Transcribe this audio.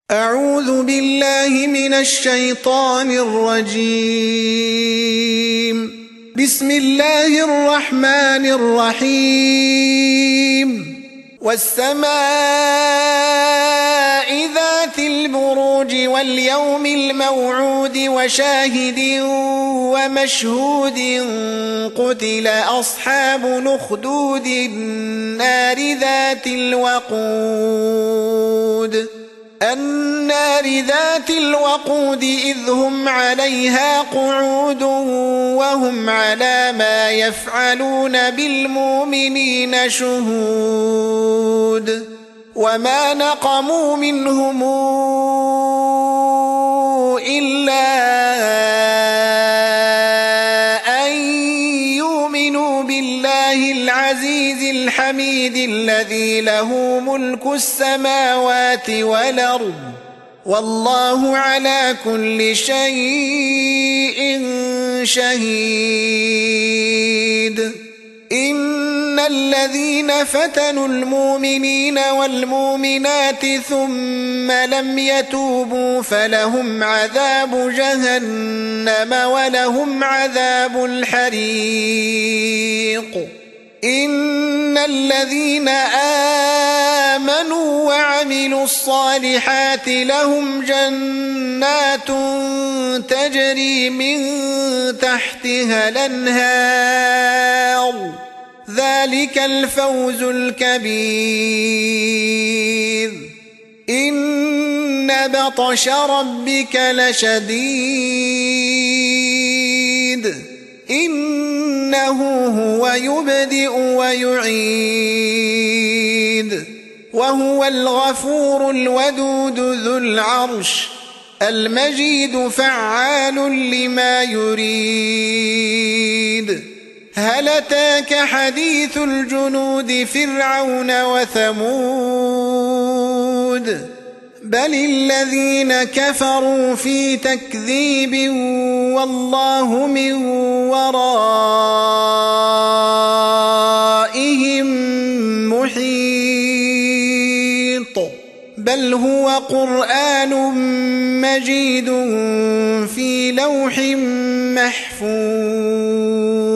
أعوذ بالله من الشيطان الرجيم. بسم الله الرحمن الرحيم. والسماء ذات البروج واليوم الموعود وشاهد ومشهود قتل أصحاب الأخدود النار ذات الوقود إذ هم عليها قعود وهم على ما يفعلون بالمؤمنين شهود وما نقموا منهم إلا أن يؤمنوا بالله العزيز الحميد الذي له ملك السماوات والأرض والله على كل شيء شهيد. إن الذين فتنوا المؤمنين والمؤمنات ثم لم يتوبوا فلهم عذاب جهنم ولهم عذاب الحريق. إن الذين آمنوا وعملوا الصالحات لهم جنات تجري من تحتها الأنهار ذلك الفوز الكبير. إن بطش ربك لشديد إنه هو يبدئ ويعيد وهو الغفور الودود ذو العرش المجيد فعال لما يريد. هل أتاك حديث الجنود فرعون وثمود بل الذين كفروا في تكذيب والله من ورائهم محيط. بل هو قرآن مجيد في لوح محفوظ.